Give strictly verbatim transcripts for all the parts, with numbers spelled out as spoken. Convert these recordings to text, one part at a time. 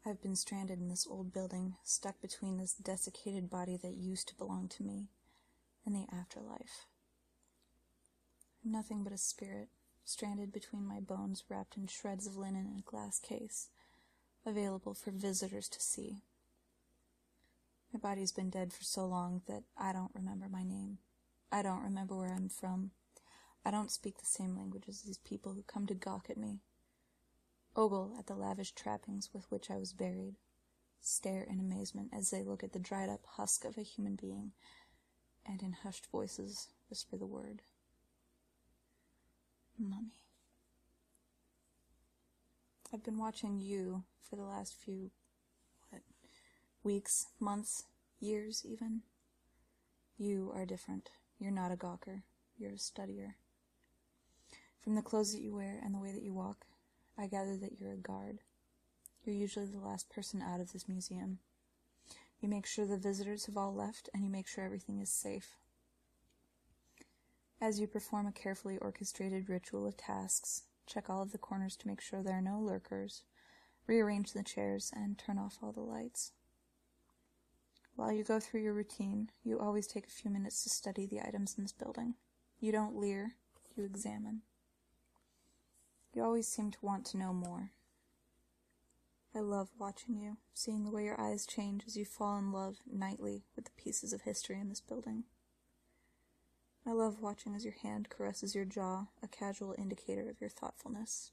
I've been stranded in this old building, stuck between this desiccated body that used to belong to me and the afterlife. I'm nothing but a spirit, stranded between my bones, wrapped in shreds of linen in a glass case, available for visitors to see. My body's been dead for so long that I don't remember my name. I don't remember where I'm from. I don't speak the same language as these people who come to gawk at me, ogle at the lavish trappings with which I was buried, stare in amazement as they look at the dried-up husk of a human being, and in hushed voices whisper the word, Mummy. I've been watching you for the last few, what, weeks, months, years even. You are different. You're not a gawker. You're a studier. From the clothes that you wear and the way that you walk, I gather that you're a guard. You're usually the last person out of this museum. You make sure the visitors have all left, and you make sure everything is safe. As you perform a carefully orchestrated ritual of tasks, check all of the corners to make sure there are no lurkers, rearrange the chairs, and turn off all the lights. While you go through your routine, you always take a few minutes to study the items in this building. You don't leer, you examine. You always seem to want to know more. I love watching you, seeing the way your eyes change as you fall in love nightly with the pieces of history in this building. I love watching as your hand caresses your jaw, a casual indicator of your thoughtfulness.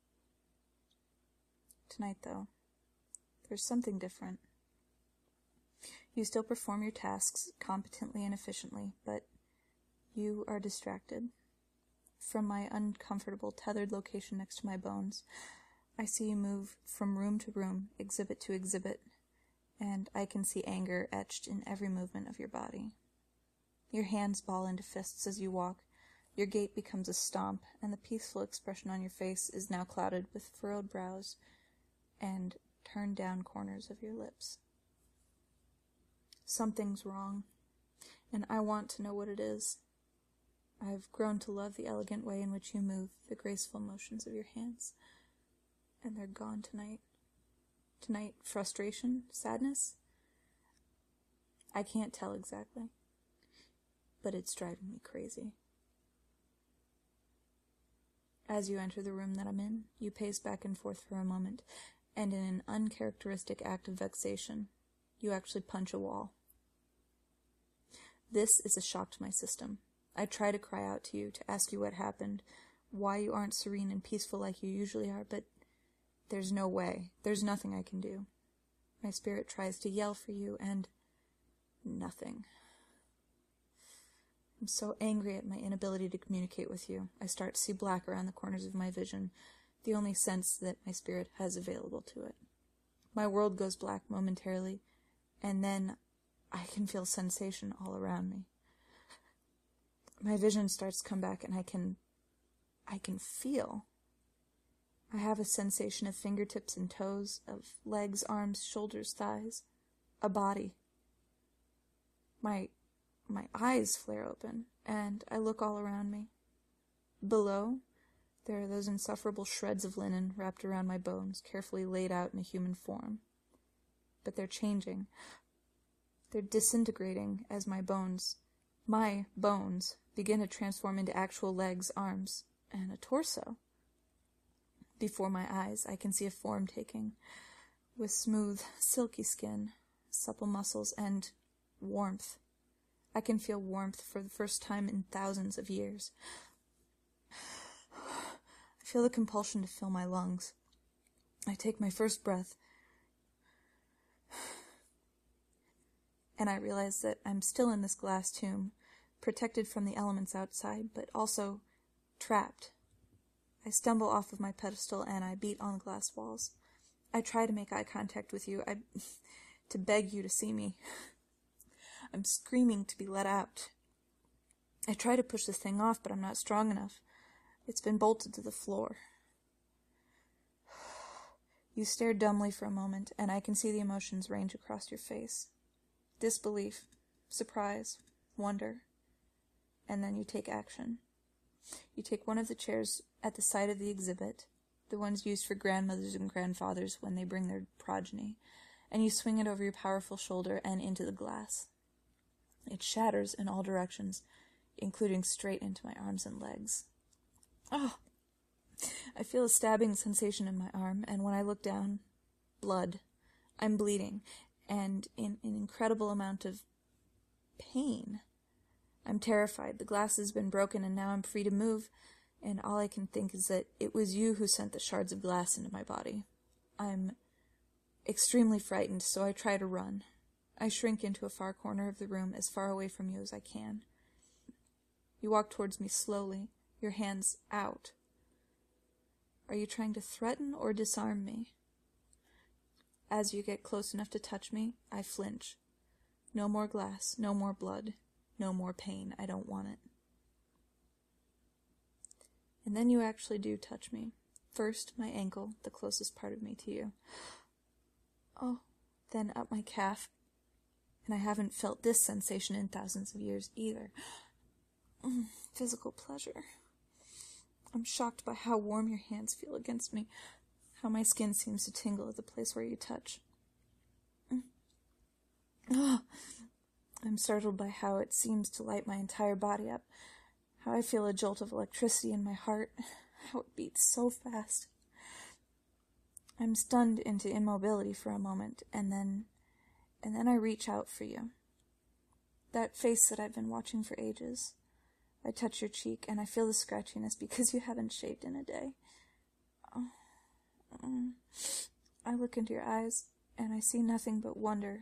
Tonight, though, there's something different. You still perform your tasks competently and efficiently, but you are distracted. From my uncomfortable, tethered location next to my bones, I see you move from room to room, exhibit to exhibit, and I can see anger etched in every movement of your body. Your hands ball into fists as you walk, your gait becomes a stomp, and the peaceful expression on your face is now clouded with furrowed brows and turned down corners of your lips. Something's wrong, and I want to know what it is. I've grown to love the elegant way in which you move, the graceful motions of your hands, and they're gone tonight. Tonight, frustration, sadness? I can't tell exactly, but it's driving me crazy. As you enter the room that I'm in, you pace back and forth for a moment, and in an uncharacteristic act of vexation, you actually punch a wall. This is a shock to my system. I try to cry out to you, to ask you what happened, why you aren't serene and peaceful like you usually are, but there's no way. There's nothing I can do. My spirit tries to yell for you, and nothing. I'm so angry at my inability to communicate with you. I start to see black around the corners of my vision, the only sense that my spirit has available to it. My world goes black momentarily, and then I can feel sensation all around me. My vision starts to come back, and I can, I can feel. I have a sensation of fingertips and toes, of legs, arms, shoulders, thighs, a body. My, my eyes flare open, and I look all around me. Below, there are those insufferable shreds of linen wrapped around my bones, carefully laid out in a human form. But they're changing. They're disintegrating as my bones, my bones, begin to transform into actual legs, arms, and a torso. Before my eyes, I can see a form taking, with smooth, silky skin, supple muscles, and warmth. I can feel warmth for the first time in thousands of years. I feel the compulsion to fill my lungs. I take my first breath, and I realize that I'm still in this glass tomb, protected from the elements outside, but also trapped. I stumble off of my pedestal and I beat on the glass walls. I try to make eye contact with you, I, to beg you to see me. I'm screaming to be let out. I try to push this thing off, but I'm not strong enough. It's been bolted to the floor. You stare dumbly for a moment, and I can see the emotions range across your face. Disbelief, surprise, wonder, and then you take action. You take one of the chairs at the side of the exhibit, the ones used for grandmothers and grandfathers when they bring their progeny, and you swing it over your powerful shoulder and into the glass. It shatters in all directions, including straight into my arms and legs. Oh! I feel a stabbing sensation in my arm, and when I look down, blood. I'm bleeding, and in an incredible amount of pain. I'm terrified. The glass has been broken, and now I'm free to move, and all I can think is that it was you who sent the shards of glass into my body. I'm extremely frightened, so I try to run. I shrink into a far corner of the room, as far away from you as I can. You walk towards me slowly, your hands out. Are you trying to threaten or disarm me? As you get close enough to touch me, I flinch. No more glass, no more blood, no more pain. I don't want it. And then you actually do touch me. First, my ankle, the closest part of me to you. Oh, then up my calf. And I haven't felt this sensation in thousands of years either. Mm, physical pleasure. I'm shocked by how warm your hands feel against me, how my skin seems to tingle at the place where you touch. Mm. Oh, I'm startled by how it seems to light my entire body up, how I feel a jolt of electricity in my heart, how it beats so fast. I'm stunned into immobility for a moment, and then, and then I reach out for you. That face that I've been watching for ages. I touch your cheek, and I feel the scratchiness because you haven't shaved in a day. Oh. Mm. I look into your eyes, and I see nothing but wonder.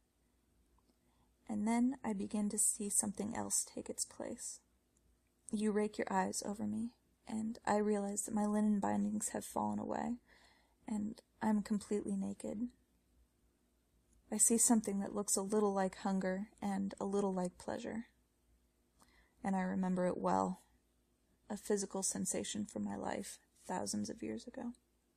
And then I begin to see something else take its place. You rake your eyes over me, and I realize that my linen bindings have fallen away, and I'm completely naked. I see something that looks a little like hunger and a little like pleasure. And I remember it well, a physical sensation from my life thousands of years ago.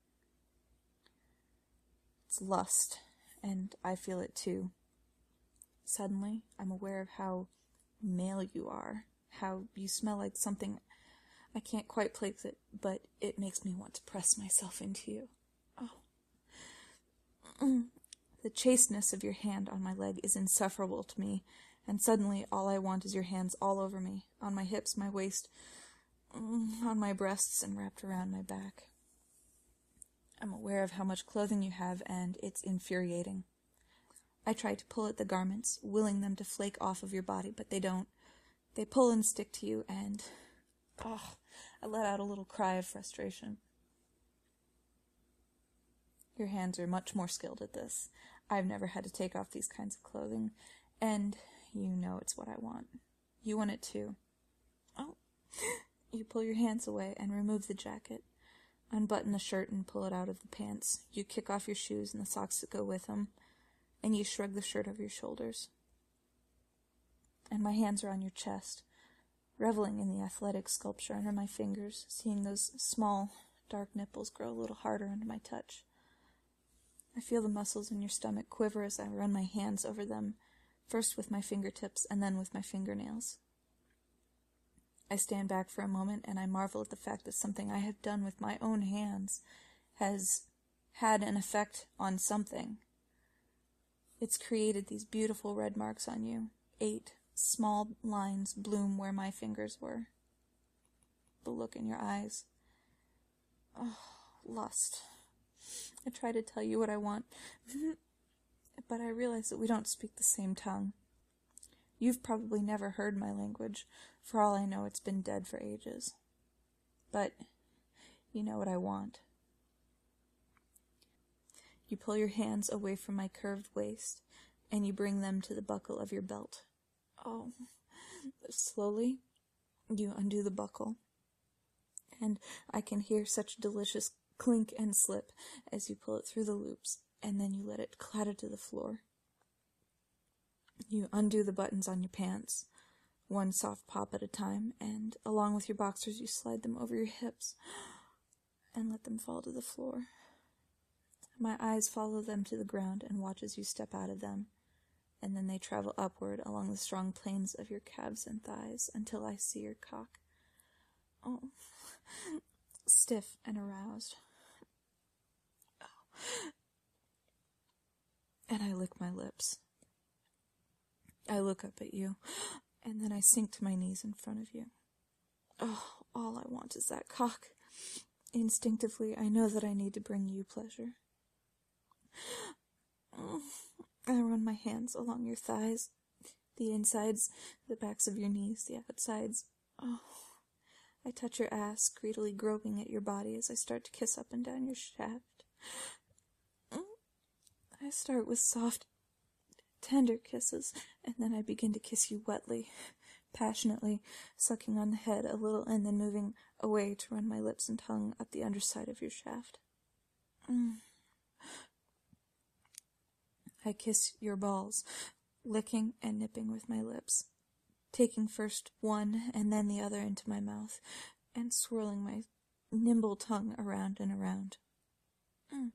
It's lust, and I feel it too. Suddenly, I'm aware of how male you are, how you smell like something. I can't quite place it, but it makes me want to press myself into you. Oh. Mm. The chasteness of your hand on my leg is insufferable to me, and suddenly all I want is your hands all over me, on my hips, my waist, on my breasts, and wrapped around my back. I'm aware of how much clothing you have, and it's infuriating. I try to pull at the garments, willing them to flake off of your body, but they don't. They pull and stick to you, and, oh, I let out a little cry of frustration. Your hands are much more skilled at this. I've never had to take off these kinds of clothing, and you know it's what I want. You want it too. Oh. You pull your hands away and remove the jacket. Unbutton the shirt and pull it out of the pants. You kick off your shoes and the socks that go with them, and you shrug the shirt over your shoulders. And my hands are on your chest, reveling in the athletic sculpture under my fingers, seeing those small, dark nipples grow a little harder under my touch. I feel the muscles in your stomach quiver as I run my hands over them, first with my fingertips and then with my fingernails. I stand back for a moment and I marvel at the fact that something I have done with my own hands has had an effect on something. It's created these beautiful red marks on you. Eight small lines bloom where my fingers were. The look in your eyes. Oh, lust. I try to tell you what I want, but I realize that we don't speak the same tongue. You've probably never heard my language. For all I know, it's been dead for ages. But you know what I want. You pull your hands away from my curved waist, and you bring them to the buckle of your belt. Oh, slowly, you undo the buckle, and I can hear such delicious clink and slip as you pull it through the loops, and then you let it clatter to the floor. You undo the buttons on your pants, one soft pop at a time, and along with your boxers you slide them over your hips and let them fall to the floor. My eyes follow them to the ground and watch as you step out of them, and then they travel upward along the strong planes of your calves and thighs until I see your cock. Oh, stiff and aroused. and I lick my lips. I look up at you, and then I sink to my knees in front of you. Oh, all I want is that cock. Instinctively, I know that I need to bring you pleasure. I run my hands along your thighs, the insides, the backs of your knees, the outsides. Oh, I touch your ass, greedily groping at your body as I start to kiss up and down your shaft. I start with soft, tender kisses, and then I begin to kiss you wetly, passionately, sucking on the head a little and then moving away to run my lips and tongue up the underside of your shaft. Mm. I kiss your balls, licking and nipping with my lips, taking first one and then the other into my mouth, and swirling my nimble tongue around and around. Mm.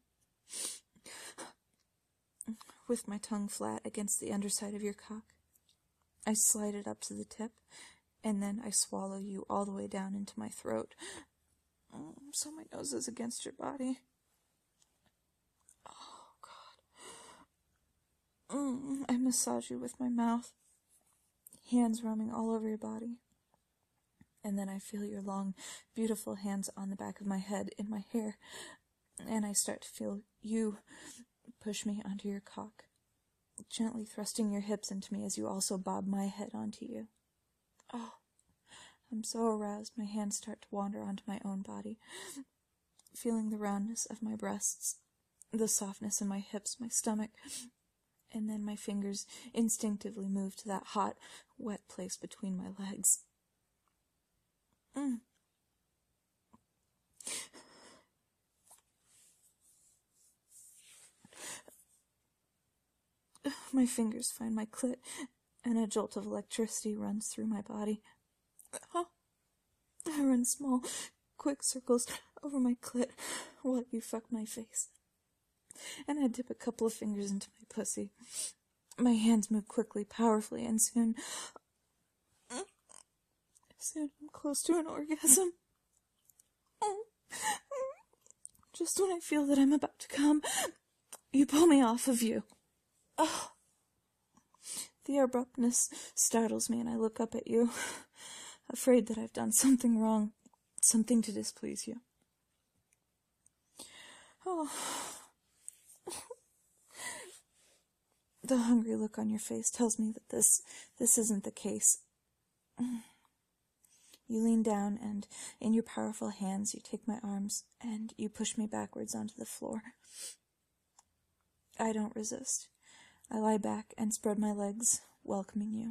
With my tongue flat against the underside of your cock, I slide it up to the tip, and then I swallow you all the way down into my throat, oh, so my nose is against your body. Oh, God. Mm, I massage you with my mouth, hands roaming all over your body, and then I feel your long, beautiful hands on the back of my head in my hair, and I start to feel you push me onto your cock, gently thrusting your hips into me as you also bob my head onto you. Oh, I'm so aroused my hands start to wander onto my own body, feeling the roundness of my breasts, the softness in my hips, my stomach, and then my fingers instinctively move to that hot, wet place between my legs. Mm. My fingers find my clit, and a jolt of electricity runs through my body. Oh, I run small, quick circles over my clit while you fuck my face. And I dip a couple of fingers into my pussy. My hands move quickly, powerfully, and soon... Soon I'm close to an orgasm. Just when I feel that I'm about to come, you pull me off of you. Oh. The abruptness startles me, and I look up at you, afraid that I've done something wrong, something to displease you. Oh. The hungry look on your face tells me that this, this isn't the case. You lean down, and in your powerful hands you take my arms, and you push me backwards onto the floor. I don't resist. I lie back and spread my legs, welcoming you.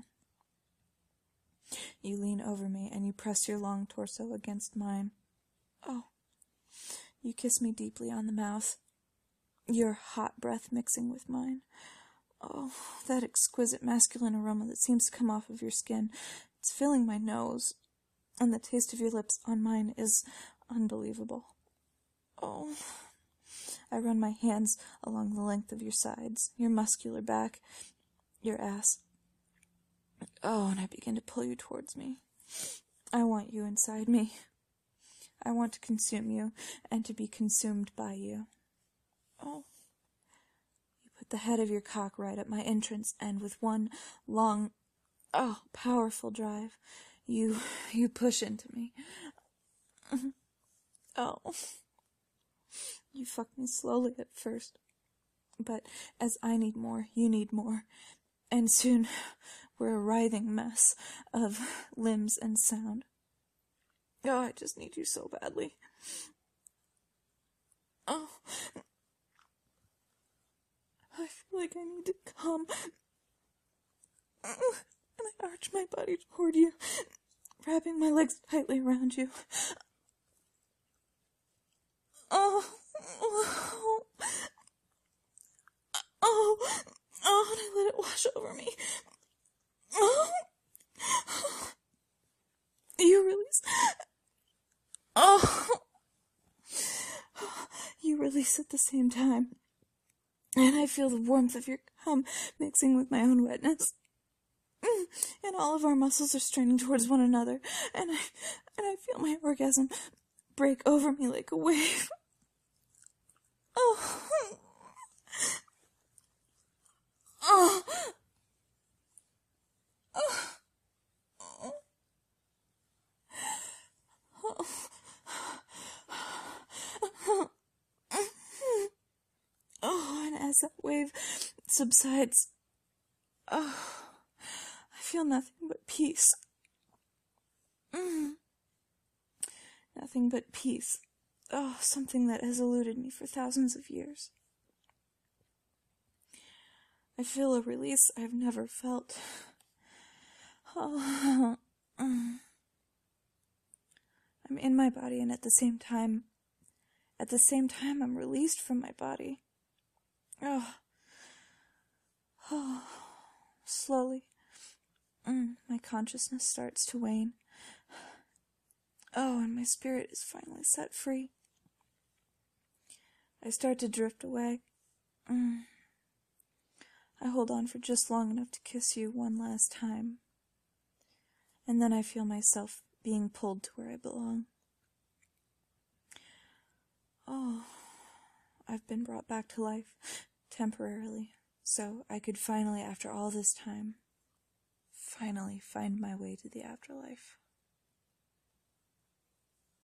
You lean over me, and you press your long torso against mine. Oh. You kiss me deeply on the mouth, your hot breath mixing with mine. Oh, that exquisite masculine aroma that seems to come off of your skin. It's filling my nose, and the taste of your lips on mine is unbelievable. Oh. I run my hands along the length of your sides, your muscular back, your ass. Oh, and I begin to pull you towards me. I want you inside me. I want to consume you and to be consumed by you. Oh. You put the head of your cock right at my entrance, and with one long, oh, powerful drive, you, you push into me. Oh. You fuck me slowly at first, but as I need more, you need more, and soon we're a writhing mess of limbs and sound. Oh, I just need you so badly. Oh, I feel like I need to come, and I arch my body toward you, wrapping my legs tightly around you. Oh. Oh, oh, oh, and I let it wash over me. Oh, you release. Oh, you release at the same time, and I feel the warmth of your cum mixing with my own wetness, and all of our muscles are straining towards one another, and I, and I feel my orgasm break over me like a wave. Oh, as that wave subsides, oh, I feel nothing but peace. Mm. Nothing but peace. Oh, something that has eluded me for thousands of years. I feel a release I've never felt. Oh. I'm in my body, and at the same time, at the same time, I'm released from my body. Oh. Oh. Slowly, mm, my consciousness starts to wane. Oh, and my spirit is finally set free. I start to drift away. Mm. I hold on for just long enough to kiss you one last time. And then I feel myself being pulled to where I belong. Oh, I've been brought back to life, temporarily, so I could finally, after all this time, finally find my way to the afterlife.